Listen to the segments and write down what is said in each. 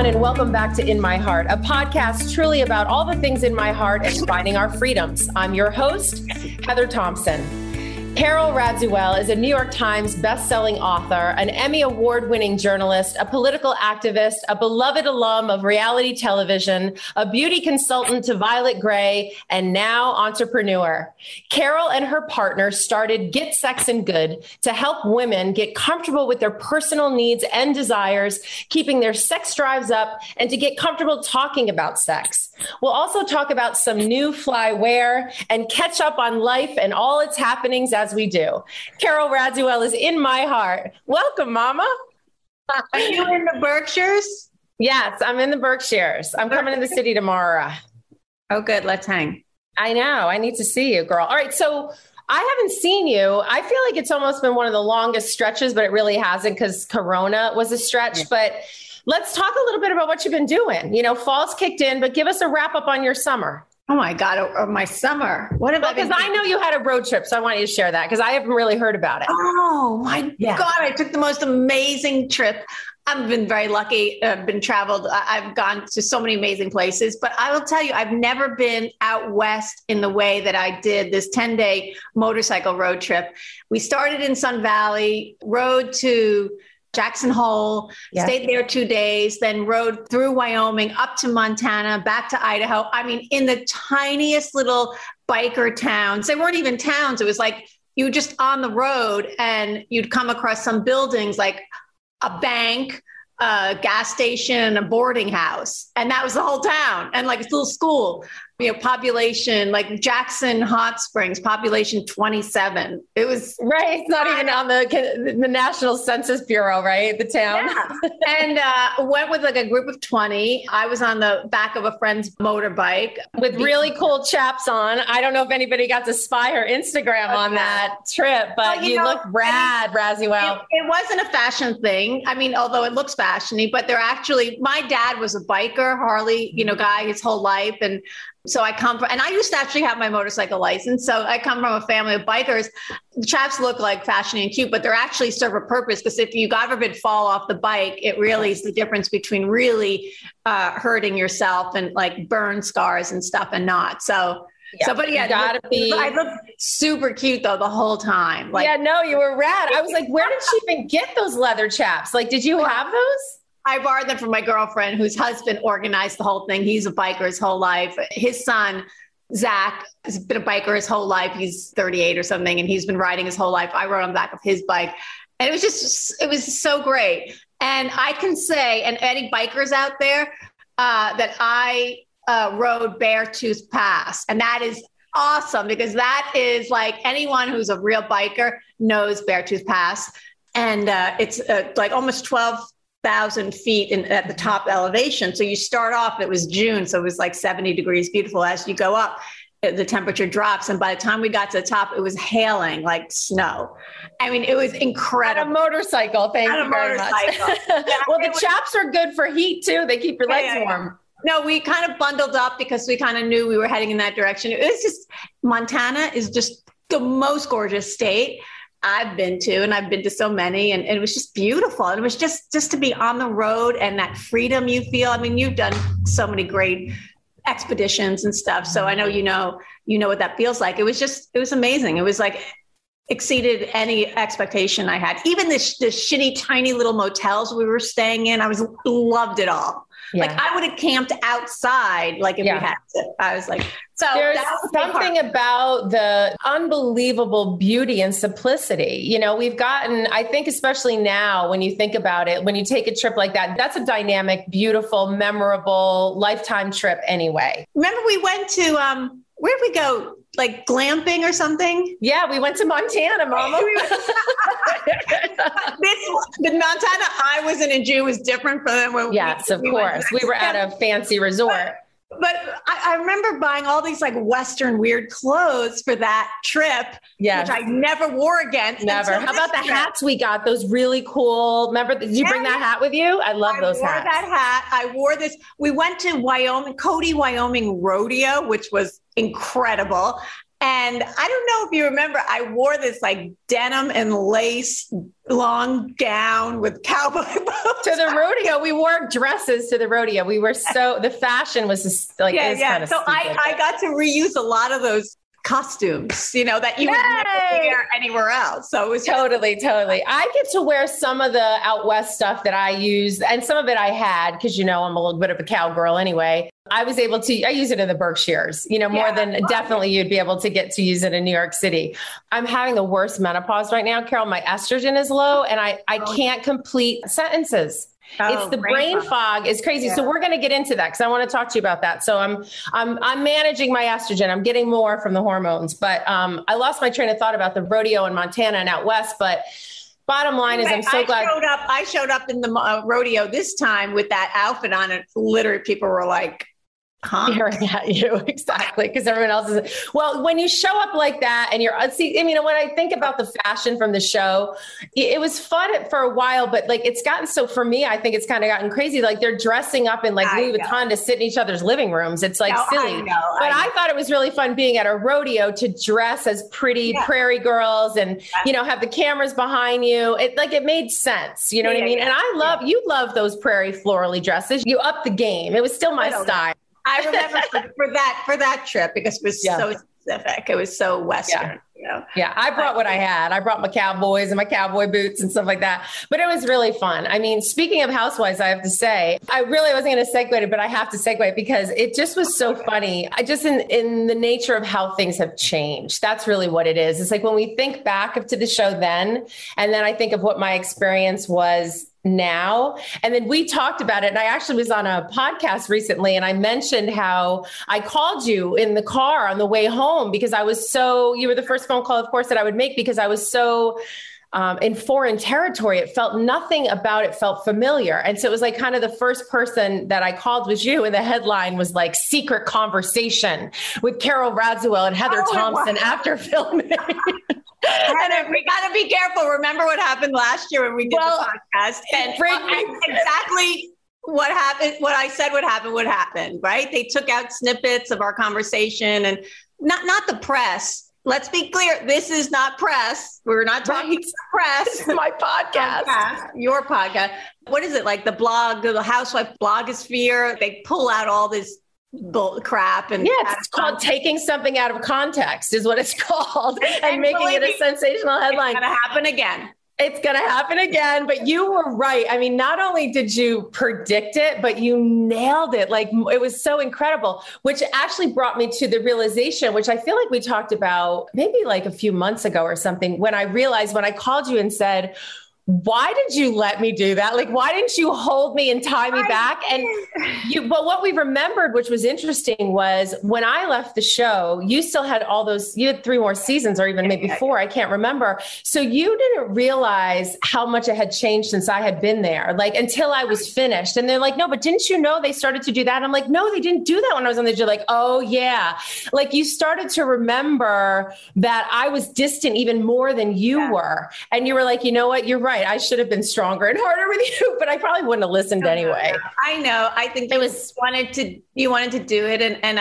everyone, and welcome back to In My Heart, a podcast truly about all the things in my heart and finding our freedoms. I'm your host, Heather Thompson. Carol Radziwill is a New York Times bestselling author, an Emmy Award-winning journalist, a political activist, a beloved alum of reality television, a beauty consultant to Violet Grey, and now entrepreneur. Carol and her partner started Get Sex and Good to help women get comfortable with their personal needs and desires, keeping their sex drives up, and to get comfortable talking about sex. We'll also talk about some new fly wear and catch up on life and all its happenings as we do. Carol Radziwill is in my heart. Welcome, Mama. Are you in the Berkshires? Yes, I'm in the Berkshires. I'm coming to the city tomorrow. Oh, good. Let's hang. I know. I need to see you, girl. All right. So I haven't seen you. I feel like it's almost been one of the longest stretches, but it really hasn't because Corona was a stretch. Yeah. But let's talk a little bit about what you've been doing. You know, fall's kicked in, but give us a wrap up on your summer. Oh my God, my summer. What have I been doing? Because I know you had a road trip, so I want you to share that because I haven't really heard about it. Oh my God, I took the most amazing trip. I've been very lucky. I've been traveled. I've gone to so many amazing places, but I will tell you, I've never been out west in the way that I did this 10-day motorcycle road trip. We started in Sun Valley, rode to Jackson Hole, stayed there 2 days, then rode through Wyoming, up to Montana, back to Idaho. I mean, in the tiniest little biker towns. They weren't even towns. It was like you were just on the road and you'd come across some buildings like a bank, a gas station, a boarding house. And that was the whole town. And like a little school, you know, population, like Jackson Hot Springs, population 27. It was right. It's not even on the National Census Bureau, right? The town. Yeah. And went with like a group of 20. I was on the back of a friend's motorbike with really cool chaps on. I don't know if anybody got to spy her Instagram on that trip, but you look rad, Radziwill. It wasn't a fashion thing. I mean, although it looks fashiony, but they're actually, my dad was a biker, Harley, guy his whole life. And so I come from, and I used to actually have my motorcycle license. So I come from a family of bikers. The chaps look like fashiony and cute, but they're actually serve a purpose because if you, God forbid, fall off the bike, it really is the difference between really hurting yourself and like burn scars and stuff and not. So, I looked super cute though the whole time. Like, you were rad. I was like, where did she even get those leather chaps? Like, did you have those? I borrowed them from my girlfriend whose husband organized the whole thing. He's a biker his whole life. His son, Zach, has been a biker his whole life. He's 38 or something, and he's been riding his whole life. I rode on the back of his bike. And it was so great. And I can say, and any bikers out there, that I rode Beartooth Pass. And that is awesome because that is like anyone who's a real biker knows Beartooth Pass. And it's like almost 12,000 feet at the top elevation. So you start off, it was June. So it was like 70 degrees, beautiful. As you go up, the temperature drops. And by the time we got to the top, it was hailing like snow. I mean, it was incredible. On a motorcycle. Thank you very much. Well, the chaps are good for heat too. They keep your legs warm. No, we kind of bundled up because we kind of knew we were heading in that direction. It was just, Montana is just the most gorgeous state I've been to, and I've been to so many, and it was just beautiful. And it was just to be on the road and that freedom you feel. I mean, you've done so many great expeditions and stuff. So I know, you know what that feels like. It was amazing. It was like exceeded any expectation I had. Even the shitty, tiny little motels we were staying in, loved it all. Yeah. Like I would have camped outside, like if we had to. I was like, so there's something about the unbelievable beauty and simplicity. You know, we've gotten, I think, especially now when you think about it, when you take a trip like that, that's a dynamic, beautiful, memorable, lifetime trip anyway. Remember we went to, where'd we go? Like glamping or something? Yeah, we went to Montana, Mama. The Montana I was in June was different from when of course. We were at a fancy resort. But I remember buying all these like Western weird clothes for that trip, which I never wore again. Never. How about the hats we got? Those really cool. Remember, did you bring that hat with you? I love those hats. I wore that hat. I wore this. We went to Wyoming, Cody, Wyoming rodeo, which was incredible. And I don't know if you remember, I wore this like denim and lace long gown with cowboy boots. To the rodeo. We wore dresses to the rodeo. We were the fashion was just like, kind of so I got to reuse a lot of those costumes, that you would never wear anywhere else. So it was totally. I get to wear some of the out West stuff that I use, and some of it I had, because, I'm a little bit of a cowgirl anyway. I use it in the Berkshires, more than definitely you'd be able to get to use it in New York City. I'm having the worst menopause right now, Carol. My estrogen is low and I can't complete sentences. It's the brain fog is crazy. Yeah. So we're going to get into that because I want to talk to you about that. So I'm managing my estrogen. I'm getting more from the hormones, but I lost my train of thought about the rodeo in Montana and out West. But bottom line is I'm so glad. I showed up in the rodeo this time with that outfit on it. Literally people were like, staring at you. Exactly. Because everyone else is. Well, when you show up like that and when I think about the fashion from the show, it was fun for a while, but like it's gotten so, for me, I think it's kind of gotten crazy. Like they're dressing up in like Louis Vuitton to sit in each other's living rooms. It's like silly. But I thought it was really fun being at a rodeo to dress as pretty prairie girls and, have the cameras behind you. It made sense. You know what I mean? And you love those prairie florally dresses. You upped the game. It was still my style. I remember for that trip because it was so specific. It was so Western. Yeah. I brought what I had. I brought my cowboys and my cowboy boots and stuff like that. But it was really fun. I mean, speaking of housewives, I have to say, I really wasn't going to segue it, but I have to segue it because it just was so funny. I just, in the nature of how things have changed, that's really what it is. It's like when we think back to the show then, and then I think of what my experience was now. And then we talked about it. And I actually was on a podcast recently and I mentioned how I called you in the car on the way home because you were the first phone call, of course, that I would make because I was so in foreign territory. It felt nothing about it felt familiar. And so it was like kind of the first person that I called was you. And the headline was like secret conversation with Carol Radziwill and Heather Thompson after filming. And we got to be careful. Remember what happened last year when we did the podcast? And exactly what happened, what I said would happen, right? They took out snippets of our conversation and not the press. Let's be clear. This is not press. We're not talking to the press. This is my podcast. Your podcast. What is it? Like the blog, the housewife blogosphere. They pull out all this bull crap and it's called taking something out of context is what it's called and making it a sensational headline. It's gonna happen again. It's going to happen again. But you were right. I mean, not only did you predict it, but you nailed it. Like it was so incredible, which actually brought me to the realization, which I feel like we talked about maybe like a few months ago or something, when I realized when I called you and said, why did you let me do that? Like, why didn't you hold me and tie me back? But what we remembered, which was interesting, was when I left the show, you still had you had 3 more seasons or even maybe 4. I can't remember. So you didn't realize how much it had changed since I had been there, like until I was finished. And they're like, no, but didn't you know they started to do that? I'm like, no, they didn't do that when I was on the show. Like, oh yeah. Like you started to remember that I was distant even more than you were. And you were like, you know what? You're right. I should have been stronger and harder with you, but I probably wouldn't have listened anyway. I know. I think you wanted to do it. And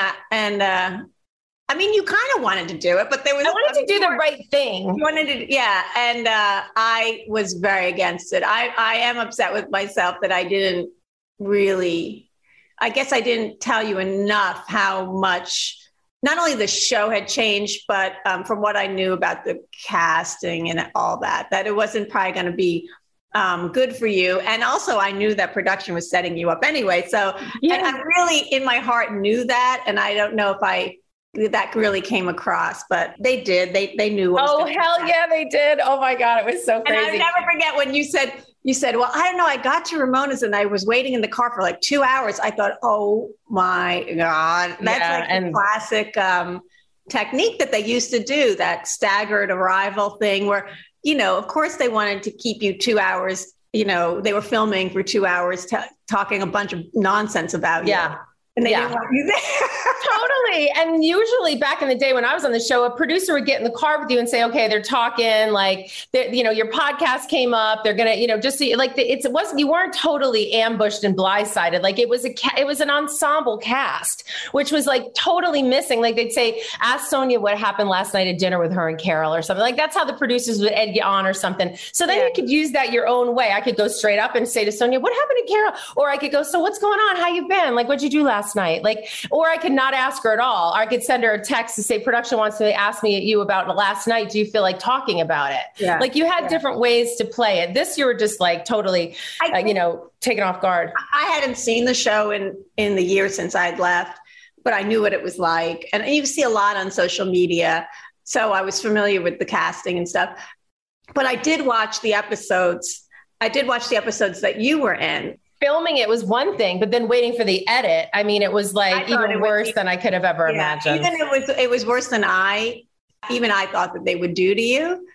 I mean, you kind of wanted to do it, but I wanted to do the right thing. You wanted to, yeah. And I was very against it. I am upset with myself that I didn't really, I guess I didn't tell you enough how much not only the show had changed, but from what I knew about the casting and all that it wasn't probably going to be good for you. And also I knew that production was setting you up anyway. So and I really in my heart knew that. And I don't know if that really came across, but they did. They knew. What hell yeah, they did. Oh my God. It was so crazy. And I'll never forget when you said, well, I don't know. I got to Ramona's and I was waiting in the car for like 2 hours. I thought, oh my God, that's the classic technique that they used to do, that staggered arrival thing where, of course they wanted to keep you 2 hours. They were filming for 2 hours, talking a bunch of nonsense about you. And they didn't want you there. Totally. And usually back in the day when I was on the show, a producer would get in the car with you and say, okay, they're talking like, your podcast came up. They're going to, just see like it wasn't, you weren't totally ambushed and blindsided. Like it was an ensemble cast, which was like totally missing. Like they'd say, ask Sonia what happened last night at dinner with her and Carol or something. Like that's how the producers would egg you on or something. So then you could use that your own way. I could go straight up and say to Sonia, what happened to Carol? Or I could go, so what's going on? How you been? Like, what'd you do last night? Like, or I could not ask her at all. Or I could send her a text to say, production wants to ask me at you about last night. Do you feel like talking about it? Yeah. Like you had different ways to play it. This, you were just like totally, taken off guard. I hadn't seen the show in the years since I'd left, but I knew what it was like. And you see a lot on social media. So I was familiar with the casting and stuff, but I did watch the episodes. That you were in. Filming it was one thing, but then waiting for the edit. I mean, it was like even worse than I could have ever imagined. Even it was worse than I thought that they would do to you.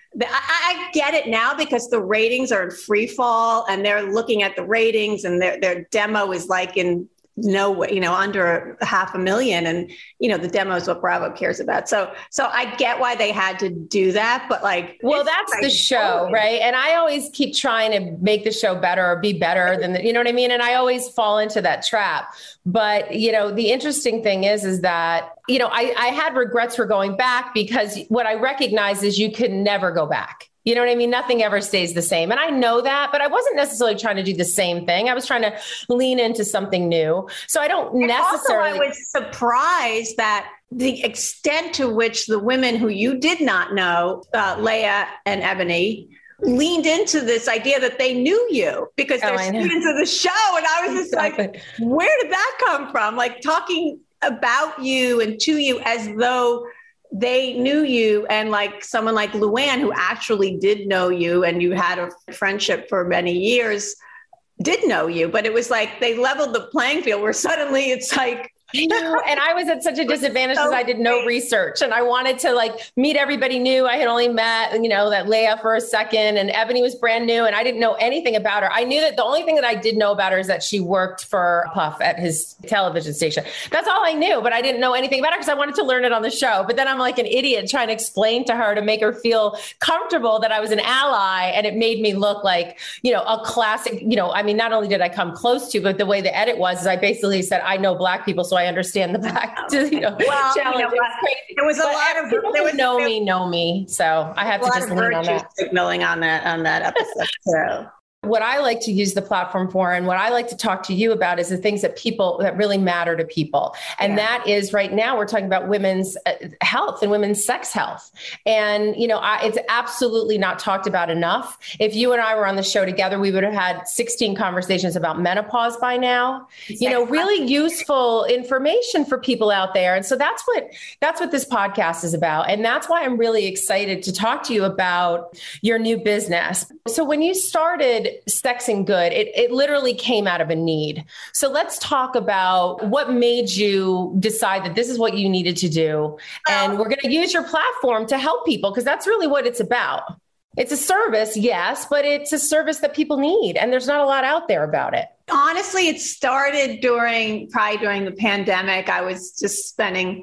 I get it now because the ratings are in free fall and they're looking at the ratings and their demo is like in no way, under 500,000. And, the demo is what Bravo cares about. So I get why they had to do that, but well, that's the show, right? And I always keep trying to make the show better or be better than you know what I mean? And I always fall into that trap. But, the interesting thing is that, I had regrets for going back because what I recognize is you can never go back. You know what I mean? Nothing ever stays the same. And I know that, but I wasn't necessarily trying to do the same thing. I was trying to lean into something new. So I don't necessarily. Also, I was surprised that the extent to which the women who you did not know, Leah and Ebony, leaned into this idea that they knew you because they're students of the show. And I was just like, where did that come from? Like talking about you and to you as though they knew you, and like someone like Luann, who actually did know you and you had a friendship for many years, did know you. But it was like they leveled the playing field where suddenly it's like, I know. And I was at such a disadvantage because I did no research and I wanted to meet everybody new. I had only met, that Leah for a second and Ebony was brand new and I didn't know anything about her. I knew that the only thing that I did know about her is that she worked for Puff at his television station. That's all I knew, but I didn't know anything about her because I wanted to learn it on the show. But then I'm like an idiot trying to explain to her to make her feel comfortable that I was an ally. And it made me look like, a classic, not only did I come close to, but the way the edit was, is I basically said, I know Black people, so I understand the Black, challenge. There was a lot of people who know me. So I had to just lean on that. Signaling on that episode. So. What I like to use the platform for and what I like to talk to you about is the things that really matter to people. And that is right now we're talking about women's health and women's sex health. And, it's absolutely not talked about enough. If you and I were on the show together, we would have had 16 conversations about menopause by now, really useful information for people out there. And so that's what this podcast is about. And that's why I'm really excited to talk to you about your new business. So when you started Sexing Good, it literally came out of a need. So let's talk about what made you decide that this is what you needed to do. And we're going to use your platform to help people because that's really what it's about. It's a service, yes, but it's a service that people need. And there's not a lot out there about it. Honestly, it started during the pandemic. I was just spending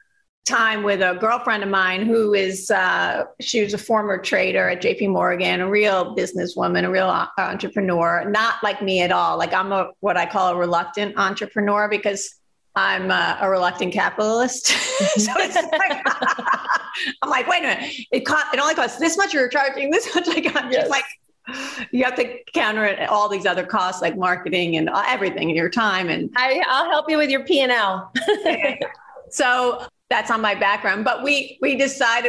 time with a girlfriend of mine who is, she was a former trader at JP Morgan, a real businesswoman, a real entrepreneur, not like me at all. Like I'm what I call a reluctant entrepreneur because I'm a reluctant capitalist. So it's like, I'm like, wait a minute, it only costs this much, you're charging this much. Just like, you have to counter all these other costs like marketing and everything and your time. And I'll help you with your P&L. So that's on my background. But we decided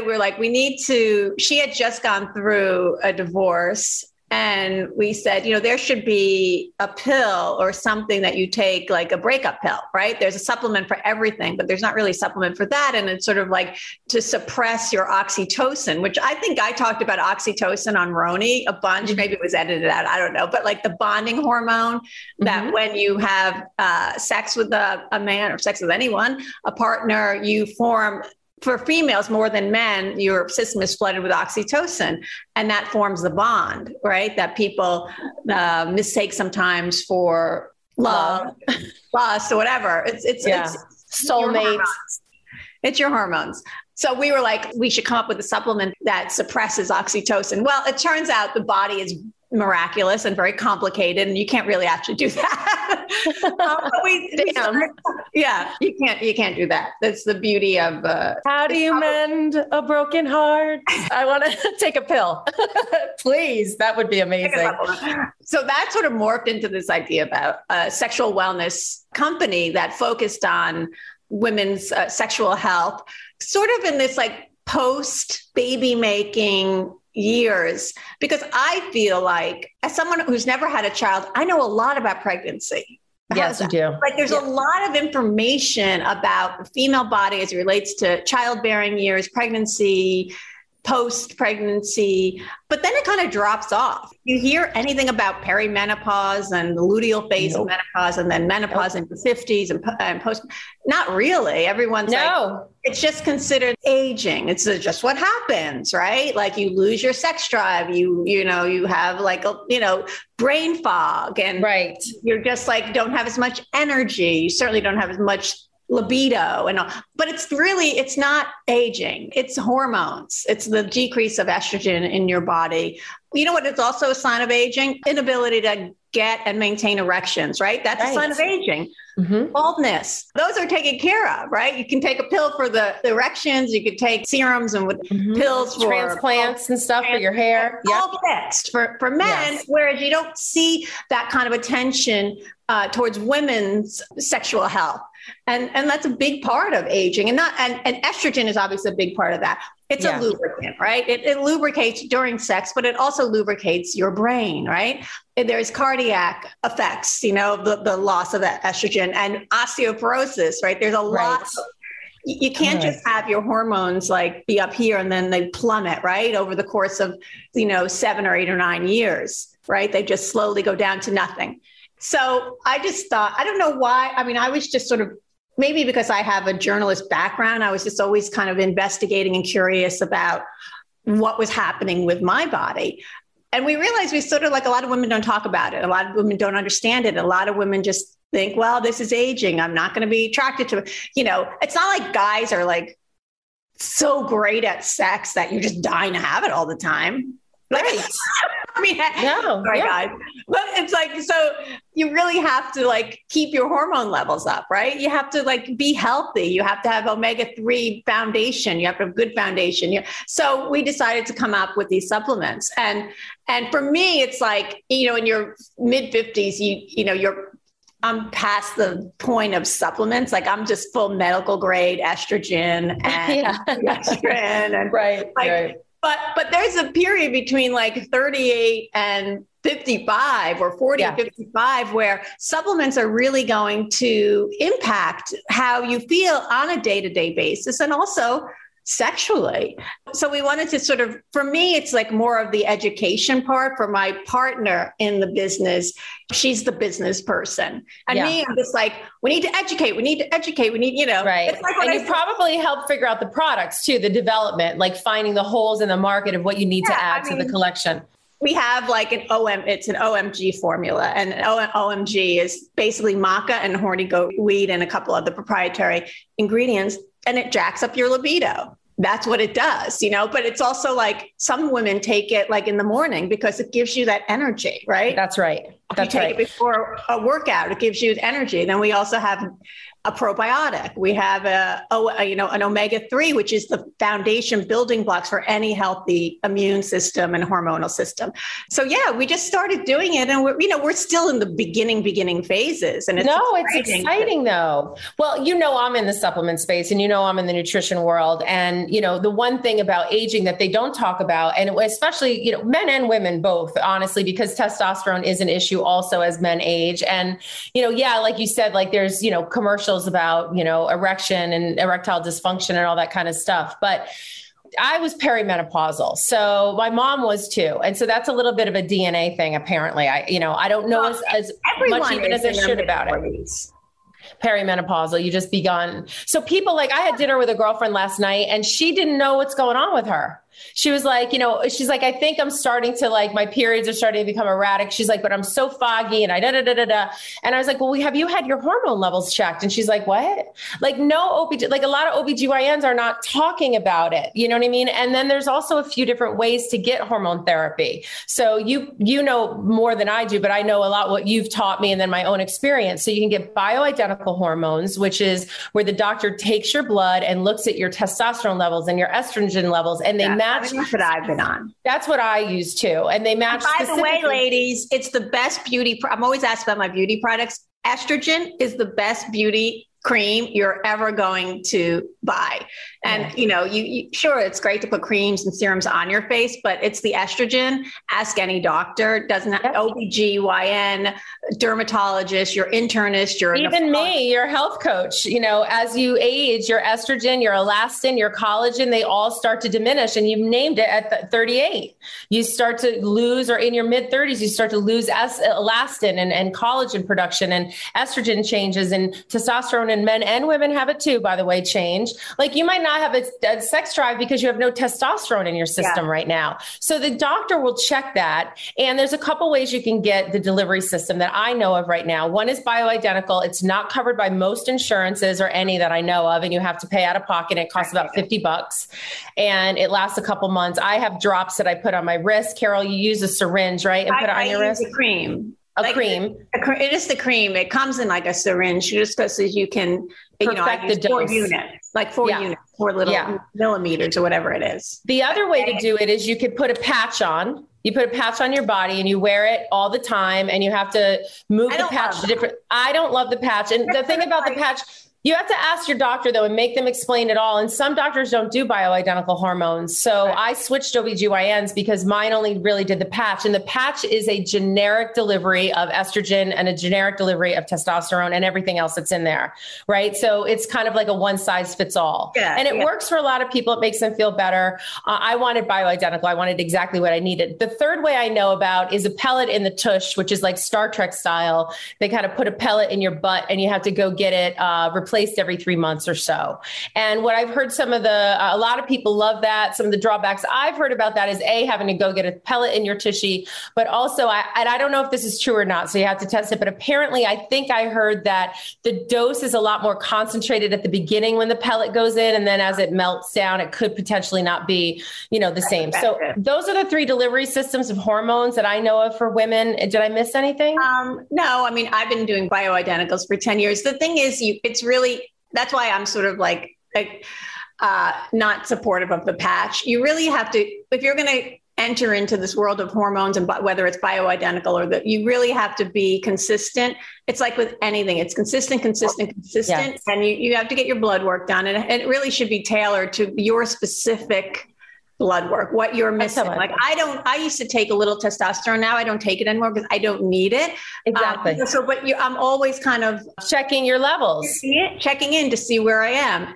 she had just gone through a divorce. And we said, there should be a pill or something that you take, like a breakup pill, right? There's a supplement for everything, but there's not really a supplement for that. And it's sort of like to suppress your oxytocin, which I think I talked about oxytocin on Roni a bunch. Maybe it was edited out. I don't know. But like the bonding hormone that when you have sex with a man or sex with anyone, a partner, you form. For females more than men, your system is flooded with oxytocin, and that forms the bond, right? That people mistake sometimes for love, lust, or whatever. It's soulmates. It's your hormones. So we were like, we should come up with a supplement that suppresses oxytocin. Well, it turns out the body is miraculous and very complicated, and you can't really actually do that. You can't do that. That's the beauty of. How do you mend a broken heart? I want to take a pill, please. That would be amazing. So that sort of morphed into this idea about a sexual wellness company that focused on women's sexual health, sort of in this like post baby making years, because I feel like as someone who's never had a child, I know a lot about pregnancy. Yes, you do. Like there's a lot of information about the female body as it relates to childbearing years, pregnancy, post-pregnancy, but then it kind of drops off. You hear anything about perimenopause and the luteal phase of menopause, and then menopause in the 50s and post? Not really. Everyone's like, it's just considered aging. It's just what happens, right? Like you lose your sex drive. You have like, brain fog, and you're just like, don't have as much energy. You certainly don't have as much libido and all, but it's not aging. It's hormones. It's the decrease of estrogen in your body. You know what? It's also a sign of aging: inability to get and maintain erections, right? That's a sign of aging. Mm-hmm. Baldness. Those are taken care of, right? You can take a pill for the erections. You could take serums and pills for transplants and stuff for your hair. All fixed for men, whereas you don't see that kind of attention towards women's sexual health. And that's a big part of aging, and estrogen is obviously a big part of that. It's a lubricant, right? It lubricates during sex, but it also lubricates your brain, right? And there's cardiac effects, the loss of that estrogen, and osteoporosis, right? There's a lot. You can't just have your hormones like be up here and then they plummet, right? Over the course of, 7 or 8 or 9 years, right? They just slowly go down to nothing. So I just thought, I don't know why. I mean, I was just sort of, maybe because I have a journalist background, I was just always kind of investigating and curious about what was happening with my body. And we realized we sort of, like, a lot of women don't talk about it. A lot of women don't understand it. A lot of women just think, well, this is aging. I'm not going to be attracted to it. It's not like guys are like so great at sex that you're just dying to have it all the time. Right. I mean, guys. But it's like, so you really have to like keep your hormone levels up, right? You have to like be healthy. You have to have omega-3 foundation. You have to have good foundation. So we decided to come up with these supplements. And for me, it's like, in your mid 50s, I'm past the point of supplements. Like I'm just full medical grade estrogen and estrogen and But there's a period between like 38 and 55 or 40 and 55 where supplements are really going to impact how you feel on a day-to-day basis and also sexually. So we wanted to sort of, for me, it's like more of the education part. For my partner in the business, she's the business person. And me, I'm just like, we need to educate. Right. It's like, and you probably help figure out the products too, the development, like finding the holes in the market of what you need to add to the collection. We have like it's an OMG formula, and OMG is basically maca and horny goat weed and a couple of the proprietary ingredients, and it jacks up your libido. That's what it does, but it's also like some women take it like in the morning because it gives you that energy, right? That's right. That's you take it before a workout, it gives you energy. Then we also have a probiotic. We have an omega-3, which is the foundation building blocks for any healthy immune system and hormonal system. So we just started doing it, and we're still in the beginning phases. And it's exciting though. Well, I'm in the supplement space, and I'm in the nutrition world. And the one thing about aging that they don't talk about, and especially men and women both, honestly, because testosterone is an issue also as men age. And like you said, like there's commercials about, erection and erectile dysfunction and all that kind of stuff. But I was perimenopausal. So my mom was too. And so that's a little bit of a DNA thing. Apparently I don't know as much even as I should about it. Perimenopausal, you just begun. So people, like, I had dinner with a girlfriend last night and she didn't know what's going on with her. She was like, she's like, I think I'm starting to like, my periods are starting to become erratic. She's like, but I'm so foggy and And I was like, well, have you had your hormone levels checked? And she's like, what? Like no like a lot of OBGYNs are not talking about it. You know what I mean? And then there's also a few different ways to get hormone therapy. So you know more than I do, but I know a lot what you've taught me and then my own experience. So you can get bioidentical hormones, which is where the doctor takes your blood and looks at your testosterone levels and your estrogen levels, and they match. That's what I've been on. That's what I use too. And they match. And by the way, ladies, it's the best beauty. I'm always asked about my beauty products. Estrogen is the best beauty cream you're ever going to buy. And, you sure, it's great to put creams and serums on your face, but it's the estrogen. Ask any doctor. Doesn't have OBGYN, dermatologist, your internist, even me, your health coach. As you age, your estrogen, your elastin, your collagen, they all start to diminish. And you've named it at 38. You start to lose, or in your mid 30s, you start to lose elastin and collagen production, and estrogen changes, and testosterone in men and women have it too, by the way, change. Like you might not have a sex drive because you have no testosterone in your system right now. So the doctor will check that. And there's a couple ways you can get the delivery system that I know of right now. One is bioidentical. It's not covered by most insurances or any that I know of. And you have to pay out of pocket. It costs about $50 and it lasts a couple months. I have drops that I put on my wrist. Carol, you use a syringe, right? And put it on your wrist. A cream. Cream. It is the cream. It comes in like a syringe just because you can, perfect the dose. 4 units, like 4 units, 4 little millimeters or whatever it is. The other way to do it is you could put a patch on. You put a patch on your body and you wear it all the time, and you have to move the patch to different. I don't love the patch. And the thing about the patch, you have to ask your doctor, though, and make them explain it all. And some doctors don't do bioidentical hormones. So I switched OBGYNs because mine only really did the patch. And the patch is a generic delivery of estrogen and a generic delivery of testosterone and everything else that's in there. Right. So it's kind of like a one size fits all. And it works for a lot of people. It makes them feel better. I wanted bioidentical. I wanted exactly what I needed. The third way I know about is a pellet in the tush, which is like Star Trek style. They kind of put a pellet in your butt and you have to go get it replaced every 3 months or so. And what I've heard a lot of people love that. Some of the drawbacks I've heard about that is having to go get a pellet in your tushy, but also, I don't know if this is true or not, so you have to test it. But apparently I think I heard that the dose is a lot more concentrated at the beginning when the pellet goes in. And then as it melts down, it could potentially not be, the same. So those are the 3 delivery systems of hormones that I know of for women. Did I miss anything? No, I mean, I've been doing bioidenticals for 10 years. The thing is, that's why I'm sort of like not supportive of the patch. You really have to, if you're going to enter into this world of hormones and whether it's bioidentical or that, you really have to be consistent. It's like with anything, it's consistent. Yes. And you have to get your blood work done. And it really should be tailored to your specific blood work, what you're missing. Like I used to take a little testosterone. Now I don't take it anymore because I don't need it. Exactly. I'm always kind of checking your levels, checking in to see where I am.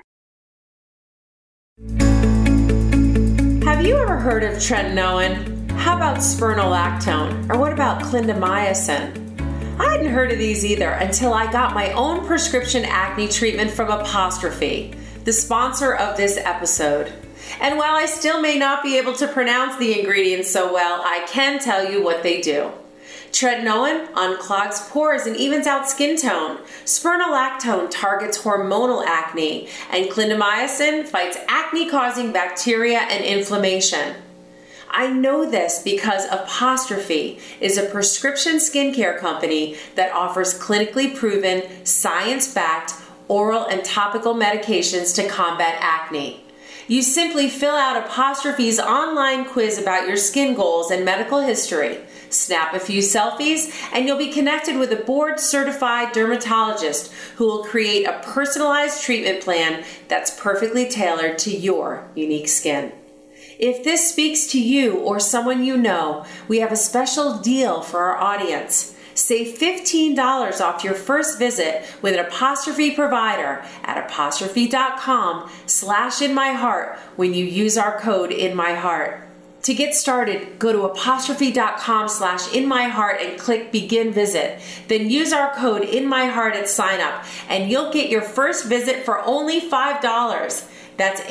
Have you ever heard of tretinoin? How about spironolactone? Or what about clindamycin? I hadn't heard of these either until I got my own prescription acne treatment from Apostrophe, the sponsor of this episode. And while I still may not be able to pronounce the ingredients so well, I can tell you what they do. Tretinoin unclogs pores and evens out skin tone. Spironolactone targets hormonal acne. And clindamycin fights acne-causing bacteria and inflammation. I know this because Apostrophe is a prescription skincare company that offers clinically proven, science-backed oral and topical medications to combat acne. You simply fill out Apostrophe's online quiz about your skin goals and medical history, snap a few selfies, and you'll be connected with a board-certified dermatologist who will create a personalized treatment plan that's perfectly tailored to your unique skin. If this speaks to you or someone you know, we have a special deal for our audience. Save $15 off your first visit with an Apostrophe provider at apostrophe.com/inmyheart when you use our code INMYHEART. To get started, go to apostrophe.com/inmyheart and click begin visit. Then use our code INMYHEART at sign up and you'll get your first visit for only $5. That's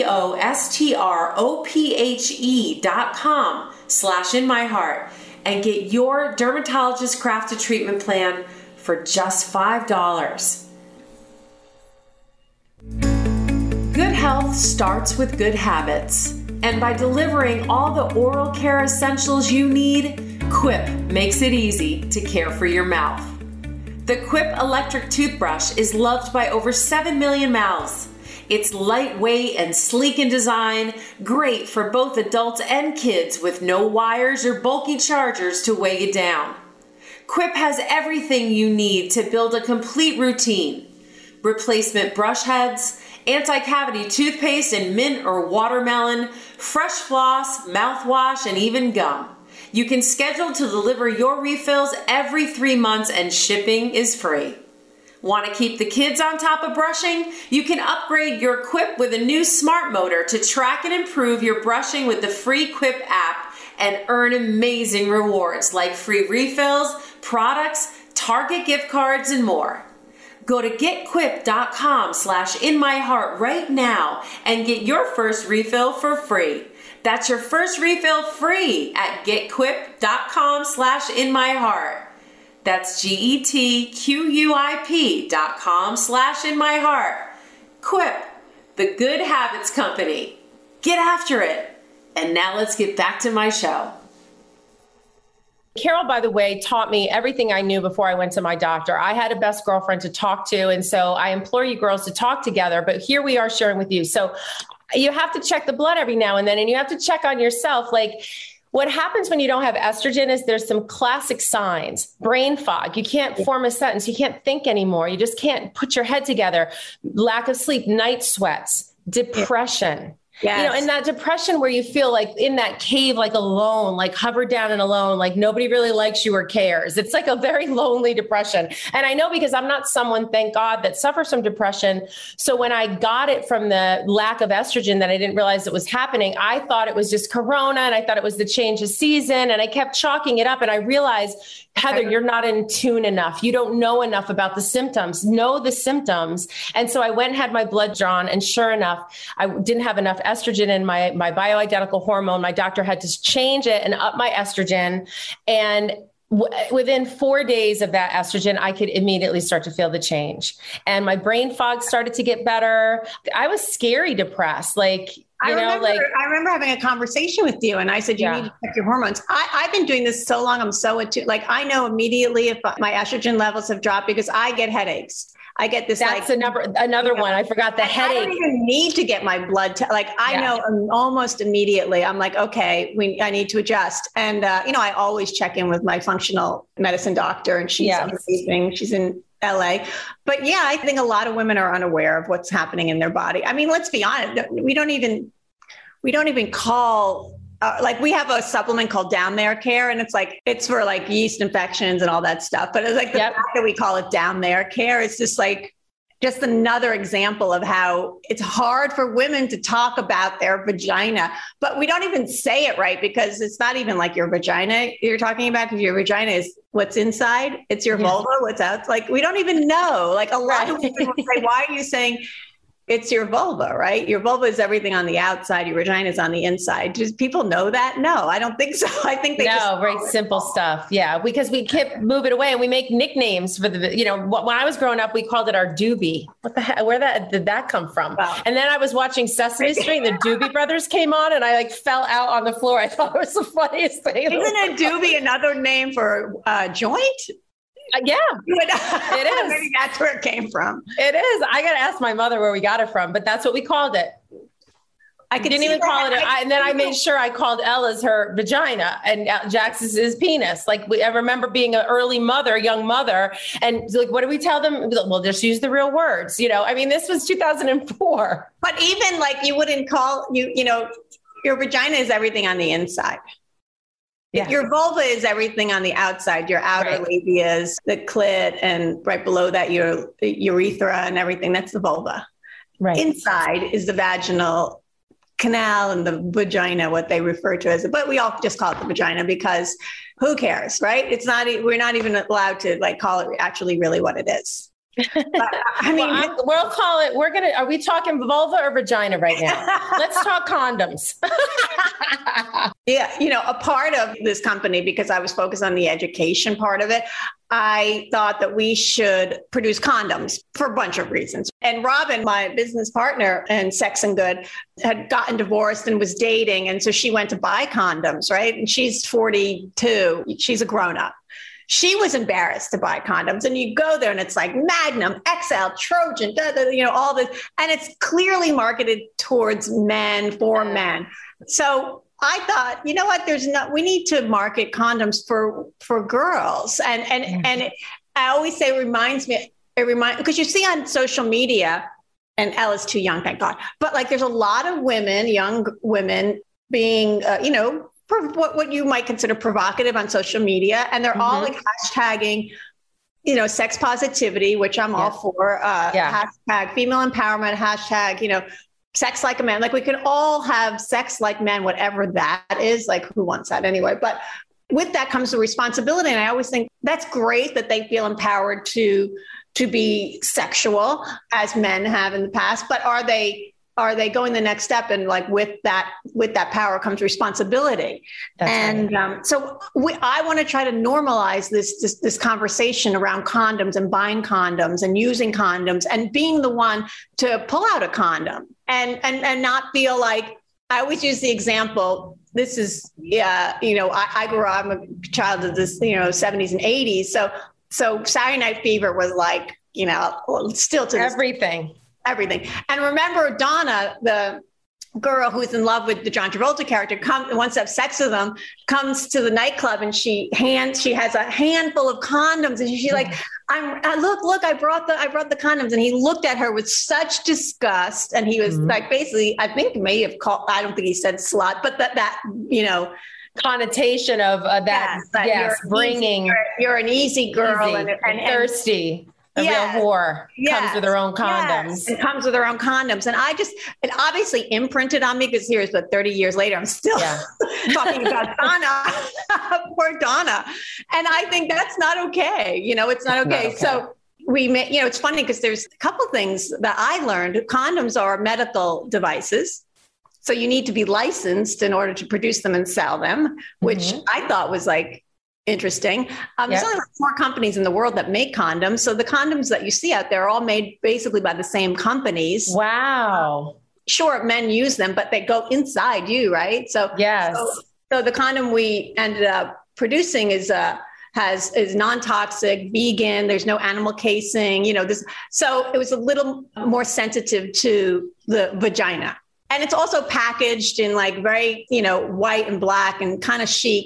APOSTROPHE.com/InMyHeart and get your dermatologist crafted treatment plan for just $5. Good health starts with good habits. And by delivering all the oral care essentials you need, Quip makes it easy to care for your mouth. The Quip electric toothbrush is loved by over 7 million mouths. It's lightweight and sleek in design, great for both adults and kids with no wires or bulky chargers to weigh you down. Quip has everything you need to build a complete routine. Replacement brush heads, anti-cavity toothpaste in mint or watermelon, fresh floss, mouthwash, and even gum. You can schedule to deliver your refills every 3 months and shipping is free. Want to keep the kids on top of brushing? You can upgrade your Quip with a new smart motor to track and improve your brushing with the free Quip app and earn amazing rewards like free refills, products, Target gift cards, and more. Go to getquip.com/InMyHeart right now and get your first refill for free. That's your first refill free at getquip.com/InMyHeart. That's GETQUIP.com/InMyHeart. Quip, the good habits company. Get after it. And now let's get back to my show. Carol, by the way, taught me everything I knew before I went to my doctor. I had a best girlfriend to talk to. And so I implore you girls to talk together. But here we are sharing with you. So you have to check the blood every now and then, and you have to check on yourself. Like, what happens when you don't have estrogen is there's some classic signs. Brain fog. You can't form a sentence. You can't think anymore. You just can't put your head together. Lack of sleep, night sweats, depression. Yes. You know, and that depression where you feel like in that cave, like alone, like hovered down and alone, like nobody really likes you or cares. It's like a very lonely depression. And I know because I'm not someone, thank God, that suffers from depression. So when I got it from the lack of estrogen that I didn't realize it was happening, I thought it was just corona and I thought it was the change of season. And I kept chalking it up. And I realized, Heather, you're not in tune enough. You don't know enough about the symptoms. Know the symptoms. And so I went and had my blood drawn. And sure enough, I didn't have enough estrogen in my bioidentical hormone. My doctor had to change it and up my estrogen. And within 4 days of that estrogen, I could immediately start to feel the change. And my brain fog started to get better. I was scary depressed. I remember having a conversation with you and I said, you need to check your hormones. I've been doing this so long. I'm so attuned. Like, I know immediately if my estrogen levels have dropped because I get headaches. I get this. That's another one. I forgot the headache. I don't even need to get my blood. I know almost immediately. I'm like, okay, I need to adjust. And, I always check in with my functional medicine doctor and she's amazing. She's in LA. But yeah, I think a lot of women are unaware of what's happening in their body. I mean, let's be honest. We don't even call, we have a supplement called Down There Care, and it's for like yeast infections and all that stuff. But it's like the fact that we call it Down There Care is just another example of how it's hard for women to talk about their vagina, but we don't even say it right because it's not even like your vagina you're talking about, because your vagina is what's inside. It's your vulva, what's out. Like, we don't even know. Like, a lot of women will say, why are you saying it's your vulva, right? Your vulva is everything on the outside. Your vagina is on the inside. Do people know that? No, I don't think so. I think they very simple stuff. Yeah, because we keep moving away and we make nicknames for the, when I was growing up, we called it our doobie. What the heck? Where did that come from? Wow. And then I was watching Sesame Street and the Doobie Brothers came on and I fell out on the floor. I thought it was the funniest thing. Isn't a doobie another name for joint? Yeah, it is. Maybe that's where it came from. It is. I got to ask my mother where we got it from, but that's what we called it. I didn't even call it. And then I made sure I called Ella's her vagina and Jax's his penis. I remember being an early mother, young mother. And what do we tell them? Well, just use the real words. This was 2004. But even you wouldn't call your vagina is everything on the inside. Yeah. Your vulva is everything on the outside, your outer labias, the clit, and right below that, your urethra and everything. That's the vulva. Right. Inside is the vaginal canal and the vagina, what they refer to as it. But we all just call it the vagina because who cares, right? We're not even allowed to call it actually really what it is. I mean, we'll call it, are we talking vulva or vagina right now? Let's talk condoms. Yeah. A part of this company, because I was focused on the education part of it, I thought that we should produce condoms for a bunch of reasons. And Robin, my business partner in Sex and Good, had gotten divorced and was dating. And so she went to buy condoms, right? And she's 42. She's a grown-up. She was embarrassed to buy condoms. And you go there and it's like Magnum, XL, Trojan, all this. And it's clearly marketed towards men, for men. So I thought, you know what, we need to market condoms for girls. And I always say because you see on social media, and Ella's too young, thank God. But like, there's a lot of women, young women being, what you might consider provocative on social media. And they're all like hashtagging, sex positivity, which I'm all for, hashtag female empowerment, hashtag, sex like a man. Like we can all have sex like men, whatever that is. Like who wants that anyway? But with that comes the responsibility. And I always think that's great that they feel empowered to be sexual as men have in the past. But are they going the next step? And like with that power comes responsibility. That's right. So I want to try to normalize this conversation around condoms and buying condoms and using condoms and being the one to pull out a condom and not feel like, I always use the example. This is, I grew up, I'm a child of this, 70s and 80s. So Saturday Night Fever was like, still to this everything. And remember Donna, the girl who's in love with the John Travolta character, wants to have sex with him, comes to the nightclub and she has a handful of condoms and she's like, look, I brought the condoms. And he looked at her with such disgust. And he was like, basically, I think he may have called, I don't think he said slut, but that connotation of that. Yes. Bringing. You're an easy girl and thirsty. A real whore comes with her own condoms. And comes with her own condoms. And it obviously imprinted on me because here's 30 years later, I'm still talking about Donna, poor Donna. And I think that's not okay. It's not okay. So we may, it's funny because there's a couple of things that I learned. Condoms are medical devices. So you need to be licensed in order to produce them and sell them, which I thought was like, interesting. There's only 4 companies in the world that make condoms. So the condoms that you see out there are all made basically by the same companies. Wow. Sure, men use them, but they go inside you, right? So yes. So the condom we ended up producing is non-toxic, vegan. There's no animal casing. So it was a little more sensitive to the vagina. And it's also packaged in like very, white and black and kind of chic,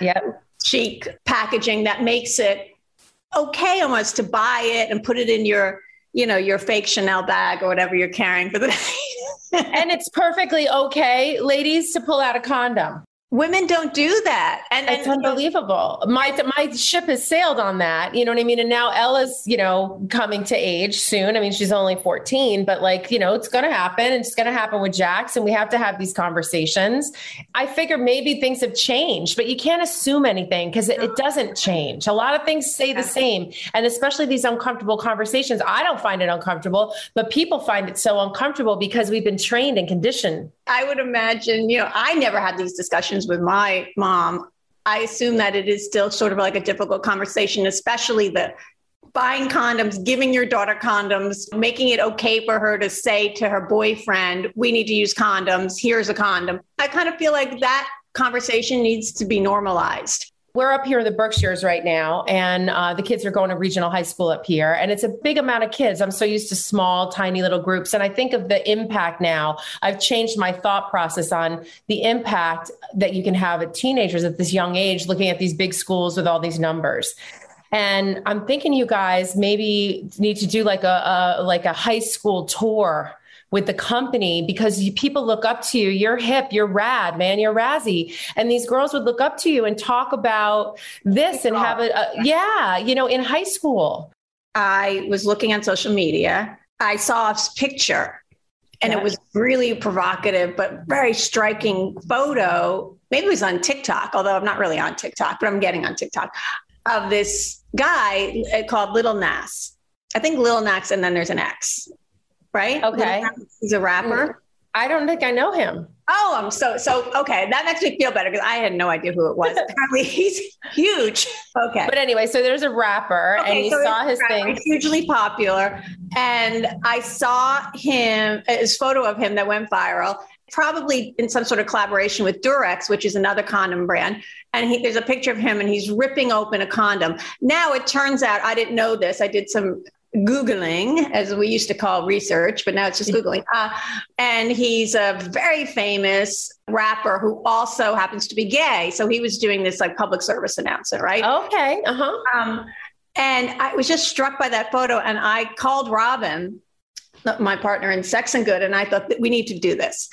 chic packaging that makes it okay almost to buy it and put it in your fake Chanel bag or whatever you're carrying for the day. And it's perfectly okay, ladies, to pull out a condom. Women don't do that. And it's unbelievable. My ship has sailed on that. You know what I mean? And now Ella's, coming to age soon. I mean, she's only 14, but it's going to happen. And it's going to happen with Jax. And we have to have these conversations. I figure maybe things have changed, but you can't assume anything because it doesn't change. A lot of things stay the same. And especially these uncomfortable conversations. I don't find it uncomfortable, but people find it so uncomfortable because we've been trained and conditioned. I would imagine, I never had these discussions with my mom. I assume that it is still sort of like a difficult conversation, especially the buying condoms, giving your daughter condoms, making it okay for her to say to her boyfriend, we need to use condoms. Here's a condom. I kind of feel like that conversation needs to be normalized. We're up here in the Berkshires right now, and the kids are going to regional high school up here, and it's a big amount of kids. I'm so used to small, tiny little groups, and I think of the impact now. I've changed my thought process on the impact that you can have at teenagers at this young age, looking at these big schools with all these numbers. And I'm thinking you guys maybe need to do like a high school tour with the company because people look up to you. You're hip, you're rad, man, you're razzy. And these girls would look up to you and talk about this and have it, in high school. I was looking on social media. I saw a picture and it was really provocative, but very striking photo. Maybe it was on TikTok, although I'm not really on TikTok, but I'm getting on TikTok, of this guy called Little Nas. I think Lil Nas, and then there's an X, right? Okay. He's a rapper. I don't think I know him. Oh, I'm so okay. That makes me feel better because I had no idea who it was. Apparently, he's huge. Okay. But anyway, so there's a rapper, and you saw his thing. He's hugely popular, and I saw his photo of him that went viral, probably in some sort of collaboration with Durex, which is another condom brand. And there's a picture of him, and he's ripping open a condom. Now it turns out, I didn't know this. I did some Googling, as we used to call research, but now it's just Googling. And he's a very famous rapper who also happens to be gay. So he was doing this like public service announcement, right? Okay. Uh-huh. And I was just struck by that photo, and I called Robin, my partner in Sex and Good, and I thought that we need to do this.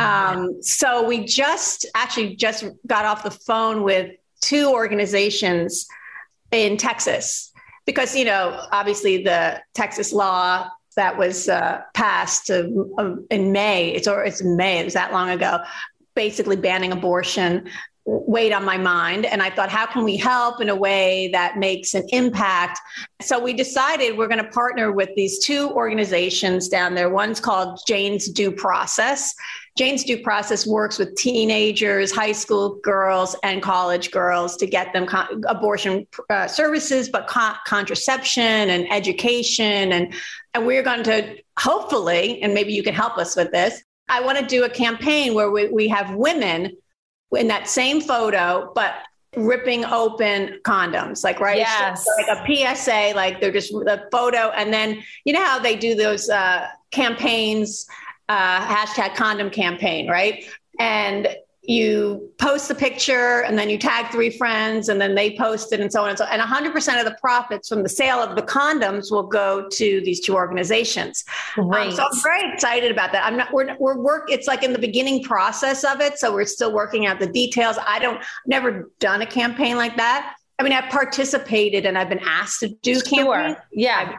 So we just got off the phone with 2 organizations in Texas, because, obviously the Texas law that was passed in May, it's in May, it was that long ago, basically banning abortion, weighed on my mind. And I thought, how can we help in a way that makes an impact? So we decided we're going to partner with these 2 organizations down there. One's called Jane's Due Process. Jane's Due Process works with teenagers, high school girls, and college girls to get them abortion services, but contraception and education. And we're going to hopefully, and maybe you can help us with this, I want to do a campaign where we have women in that same photo, but ripping open condoms, like, right? Yes. So like a PSA, like they're just the photo. And then, you know how they do those campaigns, hashtag condom campaign, right? And you post the picture, and then you tag 3 friends, and then they post it, and so on and so on. And 100% of the profits from the sale of the condoms will go to these 2 organizations. Right. So I'm very excited about that. It's like in the beginning process of it. So we're still working out the details. Never done a campaign like that. I mean, I've participated and I've been asked to do campaigns. Yeah.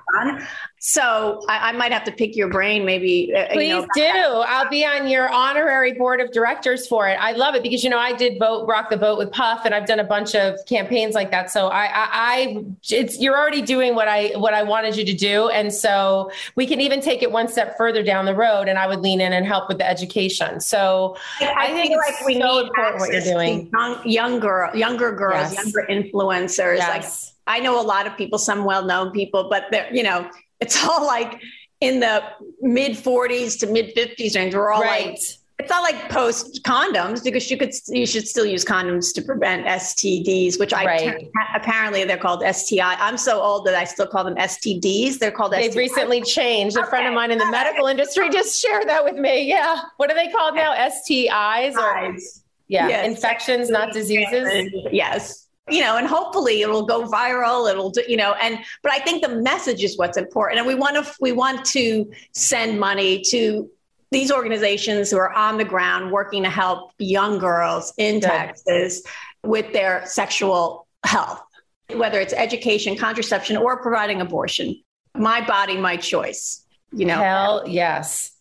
So I might have to pick your brain, maybe. Please do. I'll be on your honorary board of directors for it. I love it because, I did Rock the Boat with Puff, and I've done a bunch of campaigns like that. So you're already doing what I wanted you to do. And so we can even take it one step further down the road, and I would lean in and help with the education. So I think it's like we need important what you're doing. Younger girls, younger influencers. Yes. Like I know a lot of people, some well-known people, but they're, it's all like in the mid 40s to mid 50s range. We're all like, it's not like post condoms, because you should still use condoms to prevent STDs, which apparently they're called STI. I'm so old that I still call them STDs. They're called STIs. They've recently changed. A friend of mine in the medical industry just shared that with me. Yeah. What are they called now? STIs or infections, not diseases. Yes. And hopefully it'll go viral. But I think the message is what's important. And we want to send money to these organizations who are on the ground working to help young girls in Texas with their sexual health, whether it's education, contraception, or providing abortion. My body, my choice, Hell yes.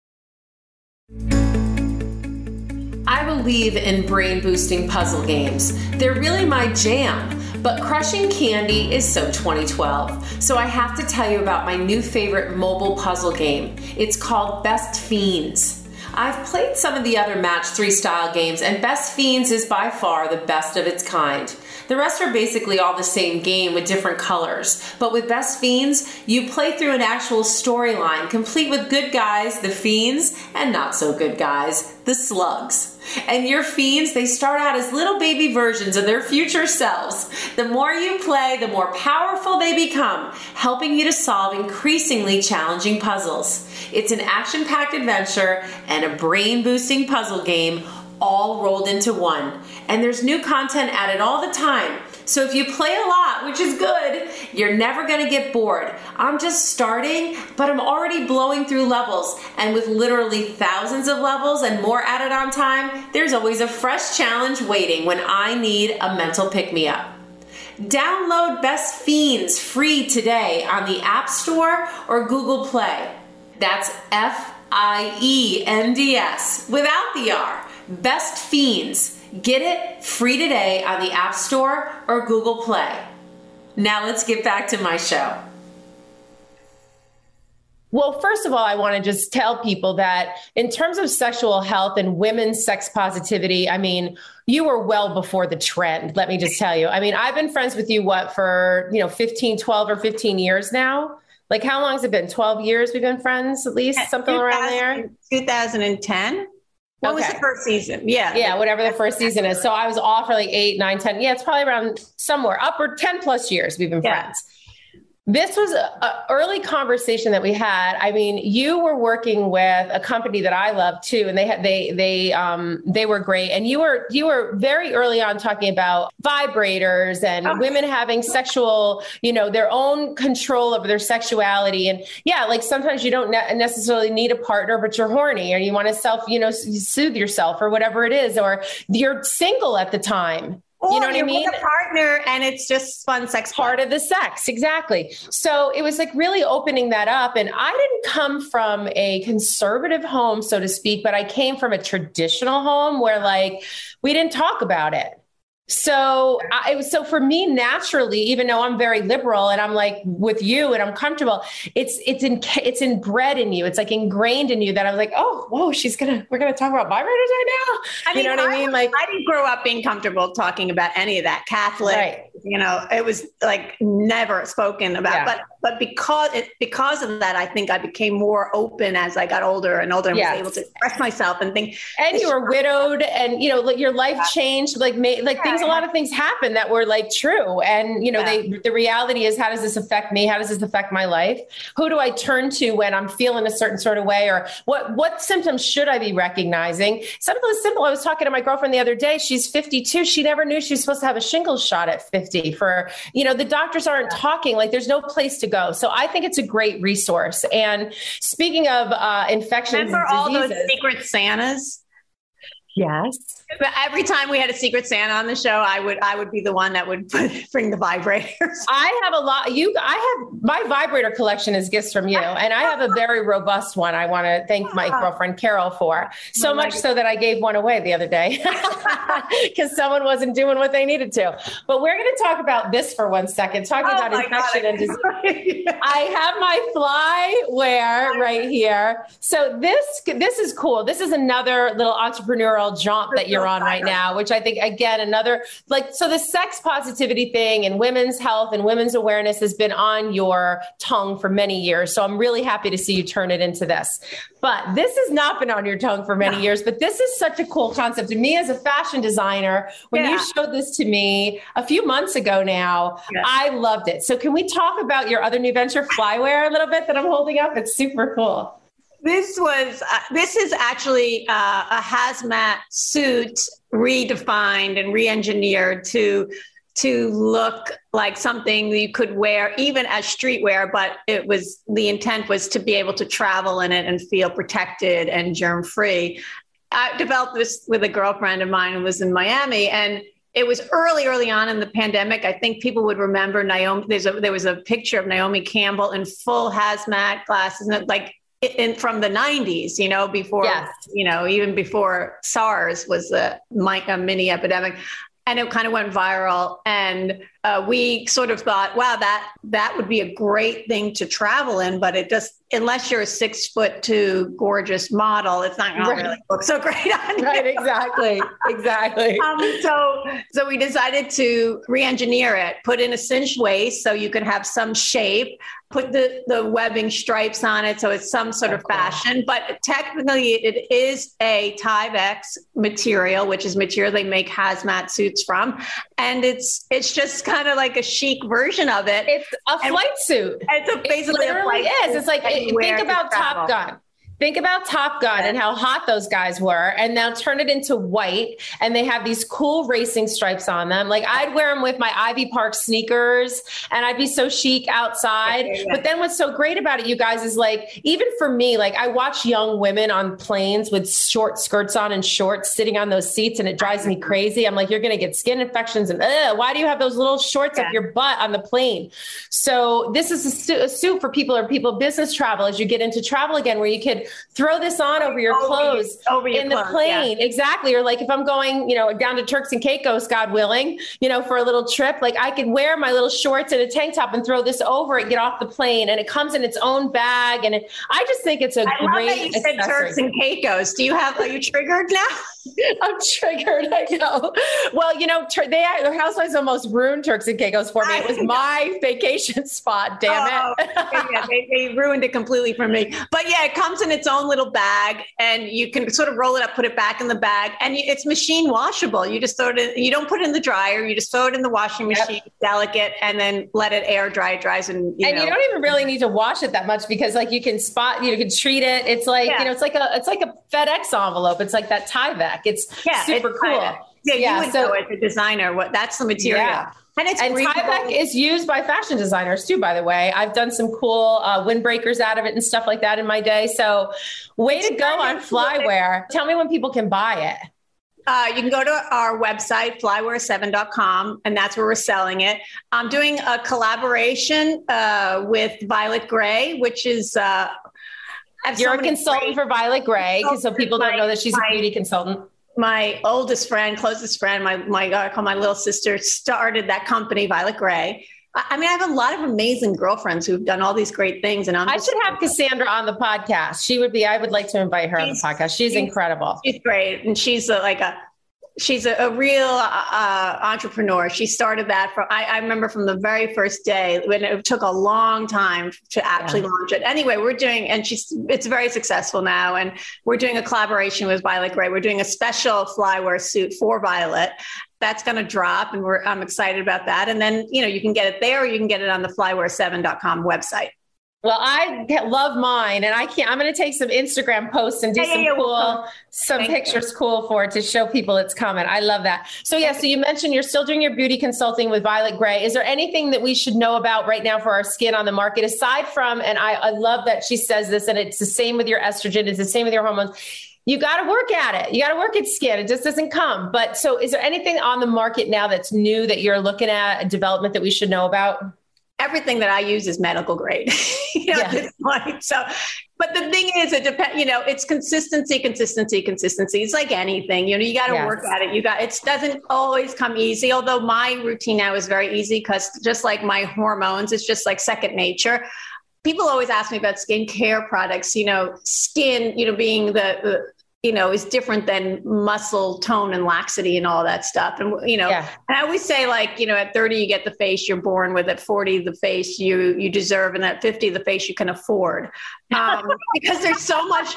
I believe in brain-boosting puzzle games. They're really my jam, but crushing candy is so 2012. So I have to tell you about my new favorite mobile puzzle game. It's called Best Fiends. I've played some of the other Match 3 style games, and Best Fiends is by far the best of its kind. The rest are basically all the same game with different colors. But with Best Fiends, you play through an actual storyline, complete with good guys, the fiends, and not so good guys, the slugs. And your fiends, they start out as little baby versions of their future selves. The more you play, the more powerful they become, helping you to solve increasingly challenging puzzles. It's an action-packed adventure and a brain-boosting puzzle game, all rolled into one. And there's new content added all the time. So if you play a lot, which is good, you're never going to get bored. I'm just starting, but I'm already blowing through levels. And with literally thousands of levels and more added on time, there's always a fresh challenge waiting when I need a mental pick-me-up. Download Best Fiends free today on the App Store or Google Play. That's Fiends without the R. Best Fiends. Get it free today on the App Store or Google Play. Now let's get back to my show. Well, first of all, I want to just tell people that in terms of sexual health and women's sex positivity, I mean, you were well before the trend. Let me just tell you. I mean, I've been friends with you, for 12 or 15 years now. Like, how long has it been? 12 years we've been friends, at least, something around there? 2010. What was the first season? Yeah, whatever the first season is. So I was off for like 8, 9, 10. Yeah, it's probably around somewhere upward 10 plus years we've been friends. This was an early conversation that we had. I mean, you were working with a company that I love too, and they were great. And you were very early on talking about vibrators and women having sexual, their own control over their sexuality. And like sometimes you don't necessarily need a partner, but you're horny or you want to soothe yourself or whatever it is, or you're single at the time. You know what I mean? With a partner, and it's just fun sex. Part of the sex. Exactly. So it was like really opening that up. And I didn't come from a conservative home, so to speak, but I came from a traditional home where like we didn't talk about it. So so for me, naturally, even though I'm very liberal and I'm like with you and I'm comfortable, it's inbred in you. It's like ingrained in you that I'm like, oh, whoa, we're going to talk about vibrators right now. You know what I mean? Like, I didn't grow up being comfortable talking about any of that. Catholic, right. It was like never spoken about, but because of that, I think I became more open as I got older and was able to express myself and think. And you were widowed and, like your life changed, things, a lot of things happened that were like true. And, the reality is, how does this affect me? How does this affect my life? Who do I turn to when I'm feeling a certain sort of way? Or what symptoms should I be recognizing? Something as simple. I was talking to my girlfriend the other day. She's 52. She never knew she was supposed to have a shingles shot at 50 for, the doctors aren't talking, like there's no place to go. So I think it's a great resource. And speaking of infections, remember all those Secret Santas? Yes. But every time we had a Secret Santa on the show, I would be the one that would bring the vibrators. I have a lot. My vibrator collection is gifts from you, and I have a very robust one. I want to thank my girlfriend Carol for so much so that I gave one away the other day because someone wasn't doing what they needed to. But we're going to talk about this for 1 second, talking about infection and disease. I have my Flyware right here. So this is cool. This is another little entrepreneurial jaunt that you're on right now, which I think, again, another so the sex positivity thing and women's health and women's awareness has been on your tongue for many years. So I'm really happy to see you turn it into this. But this has not been on your tongue for many years, but this is such a cool concept. And me as a fashion designer, when you showed this to me a few months ago now, I loved it. So can we talk about your other new venture, Flyware, a little bit that I'm holding up? It's super cool. This is actually a hazmat suit redefined and re-engineered to look like something you could wear even as streetwear, but the intent was to be able to travel in it and feel protected and germ-free. I developed this with a girlfriend of mine who was in Miami, and it was early on in the pandemic. I think people would remember Naomi. There was a picture of Naomi Campbell in full hazmat glasses, and from the 90s, before, even before SARS was a mini epidemic. And it kind of went viral. And we sort of thought, wow, that would be a great thing to travel in. But it just, unless you're a 6'2" gorgeous model, it's not going to really look so great on you. Right, exactly. So we decided to re-engineer it, put in a cinched waist so you could have some shape, put the webbing stripes on it so it's some sort of fashion. But technically, it is a Tyvek material, which is material they make hazmat suits from. And it's just kind of like a chic version of it. It's a flight suit. It's basically a flight suit. It's like, think about Top Gun. Think about Top Gun and how hot those guys were, and now turn it into white, and they have these cool racing stripes on them. Like, I'd wear them with my Ivy Park sneakers, and I'd be so chic outside. But then what's so great about it, you guys, is like, even for me, like, I watch young women on planes with short skirts on and shorts sitting on those seats, and it drives me crazy. I'm like, you're going to get skin infections, and why do you have those little shorts up your butt on the plane? So this is a suit for people business travel as you get into travel again, where you could could throw this on over your clothes in the plane. Yeah. Exactly. Or like if I'm going, down to Turks and Caicos, God willing, for a little trip, like I could wear my little shorts and a tank top and throw this over it, get off the plane. And it comes in its own bag. And I just think it's a great accessory. You said Turks and Caicos. Are you triggered now? I'm triggered. I know. Well, the Housewives almost ruined Turks and Caicos for me. It was my vacation spot. Damn it. Yeah, they ruined it completely for me. But yeah, it comes in its own little bag, and you can sort of roll it up, put it back in the bag, and it's machine washable. You just throw it in. You don't put it in the dryer. You just throw it in the washing machine, delicate, and then let it air dry. It dries, and you don't even really need to wash it that much because like you can treat it. It's like it's like a FedEx envelope. It's like that Tyvek. It's super cool. You would know as a designer that's the material. Yeah. And Tyvek is used by fashion designers too, by the way. I've done some cool windbreakers out of it and stuff like that in my day. So way to go on Flyware. Tell me when people can buy it. You can go to our website, flyware7.com, and that's where we're selling it. I'm doing a collaboration with Violet Grey, which is... You're a consultant for Violet Grey, so people don't know that she's a beauty consultant. My oldest friend, closest friend, I call my little sister, started that company, Violet Grey. I mean, I have a lot of amazing girlfriends who've done all these great things. And I should have Cassandra on the podcast. I would like to invite her on the podcast. She's incredible. She's great. And she's she's a real entrepreneur. She started that I remember from the very first day when it took a long time to actually launch it. Anyway, it's very successful now. And we're doing a collaboration with Violet Grey. We're doing a special Flyware suit for Violet. That's going to drop. And I'm excited about that. And then, you can get it there or you can get it on the flyware7.com website. Well, I love mine, and I'm going to take some Instagram posts and do some pictures cool for it to show people it's coming. I love that. So so you mentioned you're still doing your beauty consulting with Violet Grey. Is there anything that we should know about right now for our skin on the market aside from, and I love that she says this, and it's the same with your estrogen, it's the same with your hormones. You got to work at it. You got to work at skin. It just doesn't come. But so is there anything on the market now that's new that you're looking at, a development that we should know about? Everything that I use is medical grade at this point. So, but the thing is, it depends, it's consistency. It's like anything, you got to work at it. It doesn't always come easy. Although my routine now is very easy because just like my hormones, it's just like second nature. People always ask me about skincare products, skin, being the is different than muscle tone and laxity and all that stuff. And, and I always say at 30, you get the face you're born with, at 40, the face you deserve. And at 50, the face you can afford. Because there's so much.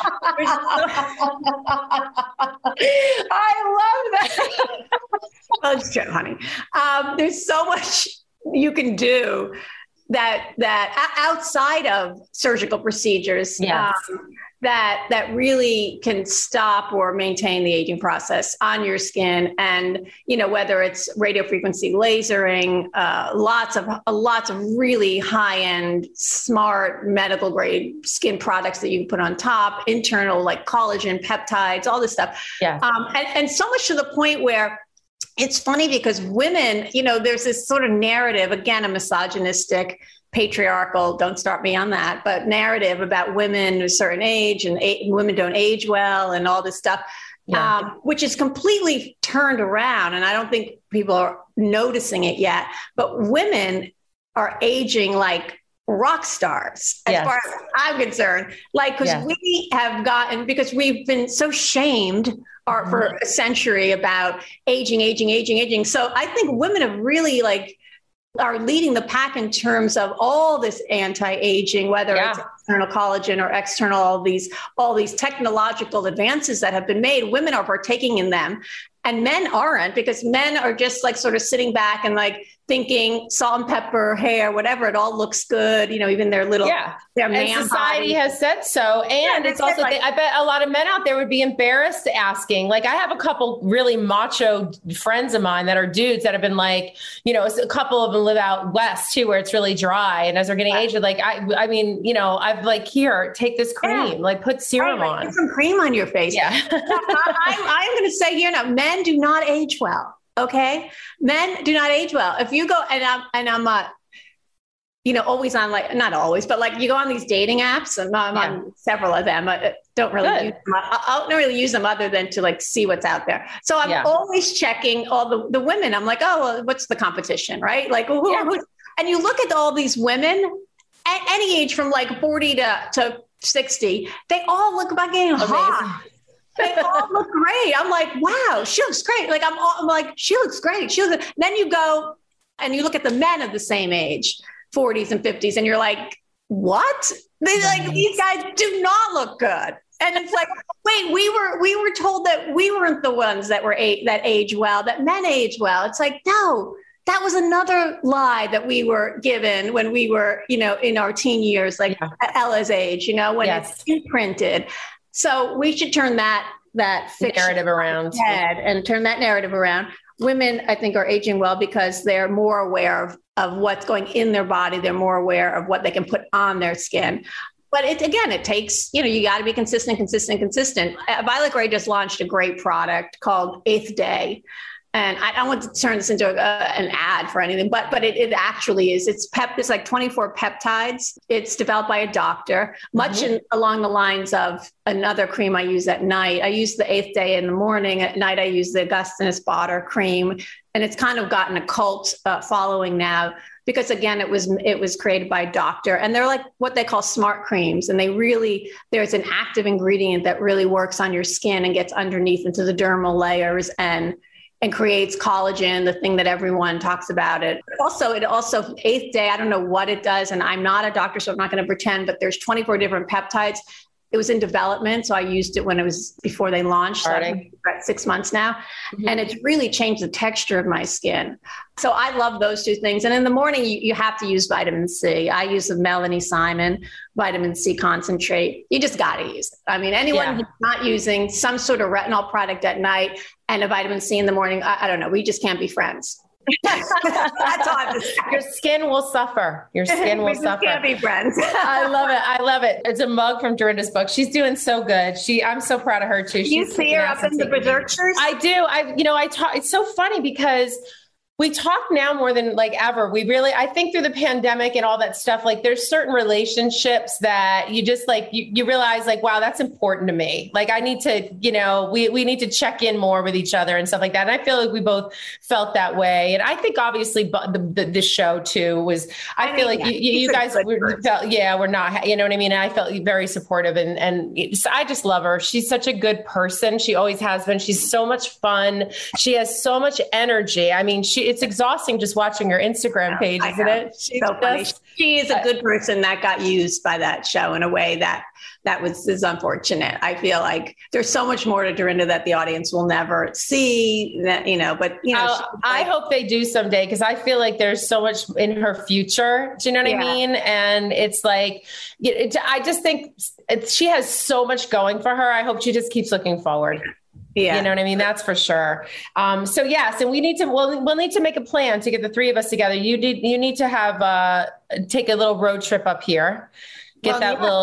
I love that. Oh, it's true, honey. There's so much you can do that outside of surgical procedures. Yes. That really can stop or maintain the aging process on your skin. And, whether it's radiofrequency lasering, lots of really high-end, smart medical grade skin products that you can put on top, internal like collagen, peptides, all this stuff. Yeah. And so much to the point where it's funny because women, there's this sort of narrative, again, a misogynistic, patriarchal, don't start me on that, but narrative about women a certain age and women don't age well and all this stuff, which is completely turned around. And I don't think people are noticing it yet, but women are aging like rock stars as far as I'm concerned, because we've been so shamed for a century about aging. So I think women have really are leading the pack in terms of all this anti-aging, whether it's external collagen or external, all these technological advances that have been made. Women are partaking in them and men aren't, because men are just sort of sitting back and thinking salt and pepper, hair, whatever, it all looks good. Even their little, their man and society has said so. And it's also, I bet a lot of men out there would be embarrassed asking. I have a couple really macho friends of mine that are dudes that have been a couple of them live out west too, where it's really dry. And as they're getting aged, I've here, take this cream, put serum on. Put some cream on your face. Yeah. I'm going to say here now, men do not age well. Okay. Men do not age well. If you go, always on, like, not always, but like you go on these dating apps, and I'm on several of them. I don't really use them. I don't really use them other than to like see what's out there. So I'm always checking all the women. I'm like, oh, well, what's the competition, right? Like, who, and you look at all these women at any age from like 40 to 60, they all look like getting hot. They all look great. I'm like, wow, she looks great. Like, I'm like, she looks great. Then you go and you look at the men of the same age, 40s and 50s, and you're like, what? These guys do not look good. And it's like, wait, we were told that we weren't the ones that age well, that men age well. It's like, no, that was another lie that we were given when we were, in our teen years, like at Ella's age, when it's imprinted. So we should turn that narrative around and turn that narrative around. Women, I think, are aging well because they're more aware of what's going in their body. They're more aware of what they can put on their skin. But it takes, you got to be consistent. Violet Grey just launched a great product called 8th Day. And I don't want to turn this into an ad for anything, but it actually is. It's like 24 peptides. It's developed by a doctor, much along the lines of another cream I use at night. I use the 8th Day in the morning. At night, I use the Augustinus Bader cream. And it's kind of gotten a cult following now because, again, it was created by a doctor. And they're like what they call smart creams. And there's an active ingredient that really works on your skin and gets underneath into the dermal layers and creates collagen, the thing that everyone talks about. It also 8th Day, I don't know what it does. And I'm not a doctor, so I'm not going to pretend, but there's 24 different peptides. It was in development. So I used it when it was before they launched. So about 6 months now. And it's really changed the texture of my skin. So I love those two things. And in the morning, you have to use vitamin C. I use the Melanie Simon vitamin C concentrate. You just got to use it. I mean, anyone who's not using some sort of retinol product at night and a vitamin C in the morning, I don't know. We just can't be friends. That's all I have to say. Your skin will suffer. Your skin will suffer. We can't be friends. I love it. It's a mug from Dorinda's book. She's doing so good. I'm so proud of her too. You see her up in the Berkshires? I do. I talk. It's so funny because we talk now more than like ever. I think through the pandemic and all that stuff, like there's certain relationships that you just like, you realize like, wow, that's important to me. Like I need to, we need to check in more with each other and stuff like that. And I feel like we both felt that way. And I think obviously the show too was, I feel like you guys we're not, you know what I mean? And I felt very supportive and I just love her. She's such a good person. She always has been. She's so much fun. She has so much energy. I mean, it's exhausting just watching her Instagram page, isn't it? She's so funny. She is a good person that got used by that show in a way that is unfortunate. I feel like there's so much more to Dorinda that the audience will never see that, but I hope they do someday because I feel like there's so much in her future. Do you know what I mean? And it's like, I just think she has so much going for her. I hope she just keeps looking forward. Yeah. You know what I mean? That's for sure. So yes, and we'll need to make a plan to get the three of us together. You need to have, take a little road trip up here. Now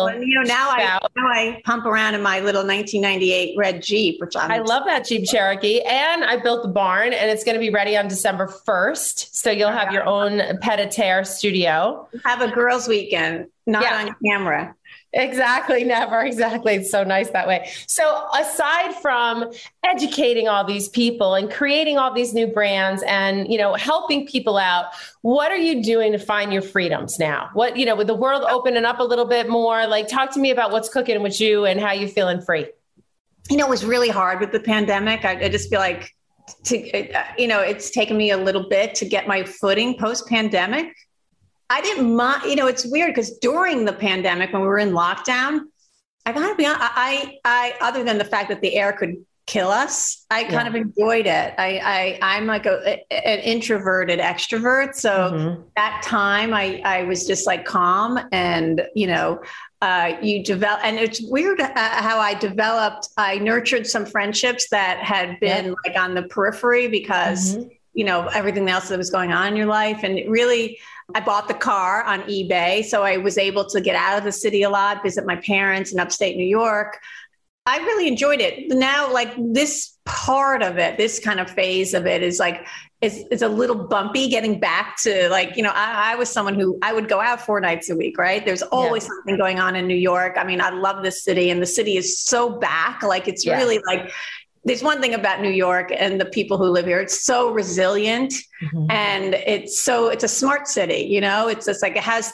I pump around in my little 1998 red Jeep, which I love that Jeep Cherokee. And I built the barn and it's going to be ready on December 1st. So you'll have your own pied-à-terre studio. Have a girls' weekend, not on camera. Exactly. Never. Exactly. It's so nice that way. So aside from educating all these people and creating all these new brands and, helping people out, what are you doing to find your freedoms now? What, with the world opening up a little bit more, like talk to me about what's cooking with you and how you feeling free. It was really hard with the pandemic. I just feel like, it's taken me a little bit to get my footing post-pandemic. I didn't mind, it's weird because during the pandemic, when we were in lockdown, I gotta be honest, I other than the fact that the air could kill us, I kind of enjoyed it. I'm like an introverted extrovert. So that time I was just like calm and, you develop, and it's weird how I nurtured some friendships that had been like on the periphery because, everything else that was going on in your life. And it really, I bought the car on eBay. So I was able to get out of the city a lot, visit my parents in upstate New York. I really enjoyed it. Now, like this part of it, this kind of phase of it is like, is a little bumpy getting back to like, I was someone who I would go out 4 nights a week, right? There's always something going on in New York. I mean, I love this city, and the city is so back. Like, it's really like, there's one thing about New York and the people who live here. It's so resilient, and it's a smart city. It's just like it has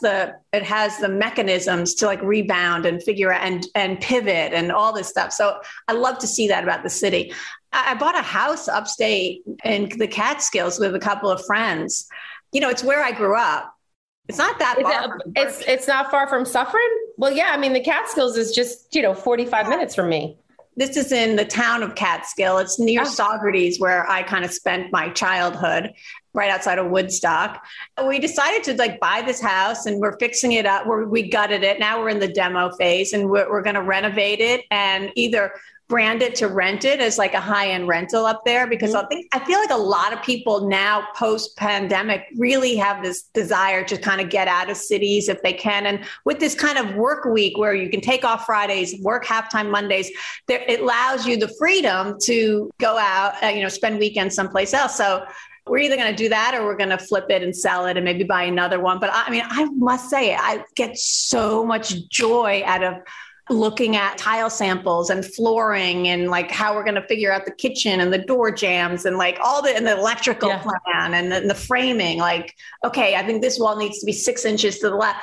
the mechanisms to like rebound and figure out and pivot and all this stuff. So I love to see that about the city. I bought a house upstate in the Catskills with a couple of friends. It's where I grew up. It's not that far. It's not far from Suffern. Well, yeah. I mean, the Catskills is just 45 minutes from me. This is in the town of Catskill. It's near Saugerties, where I kind of spent my childhood, right outside of Woodstock. We decided to like buy this house, and we're fixing it up. We gutted it. Now we're in the demo phase, and we're going to renovate it and either brand it to rent it as like a high-end rental up there, because I feel like a lot of people now post-pandemic really have this desire to kind of get out of cities if they can. And with this kind of work week where you can take off Fridays, work half-time Mondays, it allows you the freedom to go out, spend weekends someplace else. So we're either going to do that or we're going to flip it and sell it and maybe buy another one. But I mean, I must say, I get so much joy out of looking at tile samples and flooring and like how we're going to figure out the kitchen and the door jambs and like and the electrical plan and the framing. Like, okay, I think this wall needs to be 6 inches to the left.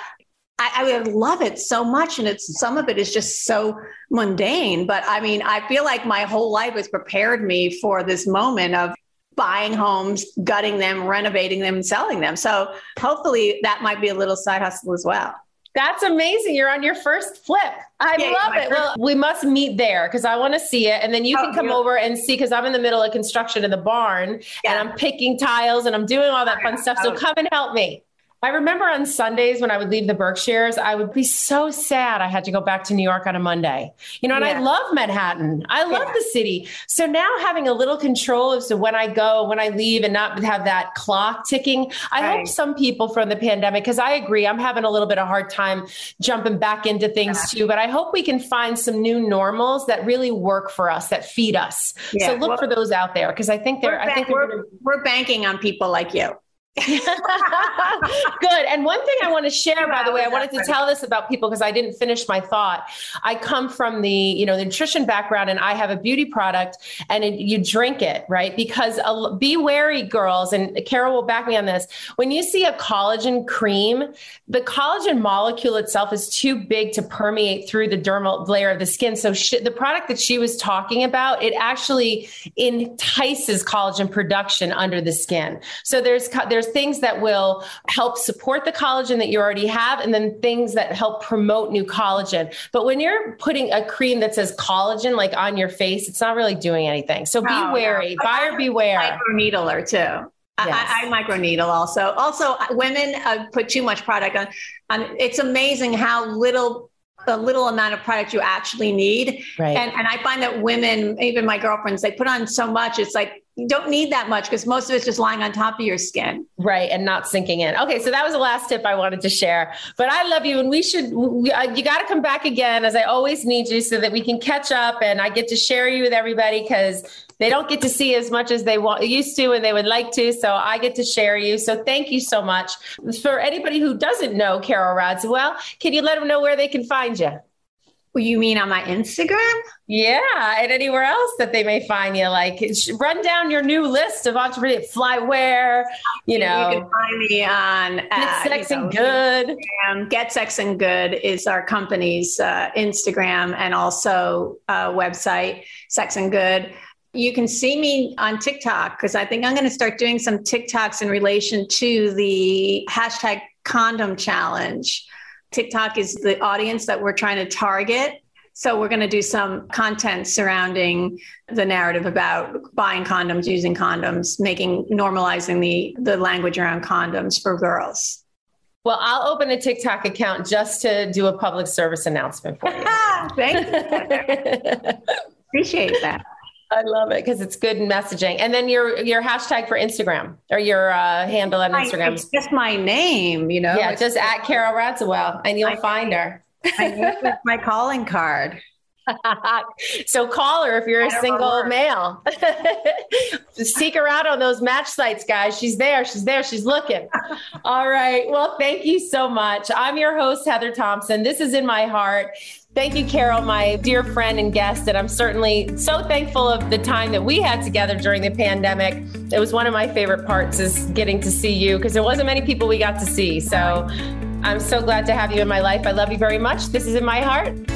I love it so much. And some of it is just so mundane, but I mean, I feel like my whole life has prepared me for this moment of buying homes, gutting them, renovating them, and selling them. So hopefully that might be a little side hustle as well. That's amazing. You're on your first flip. I love it. Well, we must meet there because I want to see it. And then you can come over and see, because I'm in the middle of construction in the barn and I'm picking tiles and I'm doing all that fun stuff. So come and help me. I remember on Sundays when I would leave the Berkshires, I would be so sad I had to go back to New York on a Monday, and I love Manhattan. I love the city. So now having a little control as to when I go, when I leave, and not have that clock ticking. I hope some people from the pandemic, because I agree, I'm having a little bit of hard time jumping back into things too, but I hope we can find some new normals that really work for us, that feed us. Yeah. So look for those out there, because I think we're banking on people like you. Good. And one thing I want to share, by the way, I wanted to tell this about people because I didn't finish my thought. I come from the nutrition background, and I have a beauty product, and you drink it, right? Because be wary, girls, and Carol will back me on this. When you see a collagen cream, the collagen molecule itself is too big to permeate through the dermal layer of the skin. So the product that she was talking about, it actually entices collagen production under the skin. So there's things that will help support the collagen that you already have, and then things that help promote new collagen. But when you're putting a cream that says collagen like on your face, it's not really doing anything. So be wary, buyer beware. Microneedler too. Yes. I microneedle also. Also, women put too much product on. It's amazing how the little amount of product you actually need. Right. And I find that women, even my girlfriends, they put on so much. It's like, you don't need that much because most of it's just lying on top of your skin. Right. And not sinking in. Okay. So that was the last tip I wanted to share, but I love you. And you got to come back again, as I always need you, so that we can catch up and I get to share you with everybody, because they don't get to see as much as they used to and they would like to. So I get to share you. So thank you so much. For anybody who doesn't know Carol Radziwill, can you let them know where they can find you? You mean on my Instagram? Yeah. And anywhere else that they may find you, like run down your new list of entrepreneurs, Flywear, You can find me on Get Sex and Good. Get Sex and Good is our company's Instagram and also website, Sex and Good. You can see me on TikTok, because I think I'm going to start doing some TikToks in relation to the hashtag condom challenge. TikTok is the audience that we're trying to target. So we're going to do some content surrounding the narrative about buying condoms, using condoms, normalizing the language around condoms for girls. Well, I'll open a TikTok account just to do a public service announcement for you. Thank you. Appreciate that. I love it because it's good messaging. And then your hashtag for Instagram, or your handle on Instagram. It's just my name, Yeah, just at Carol Radziwill, and you'll find her. I use my calling card. So call her if you're a single male. Seek her out on those match sites, guys. She's there. She's looking. All right. Well, thank you so much. I'm your host, Heather Thompson. This is In My Heart. Thank you, Carol, my dear friend and guest. And I'm certainly so thankful of the time that we had together during the pandemic. It was one of my favorite parts, is getting to see you, because there wasn't many people we got to see. So I'm so glad to have you in my life. I love you very much. This is In My Heart.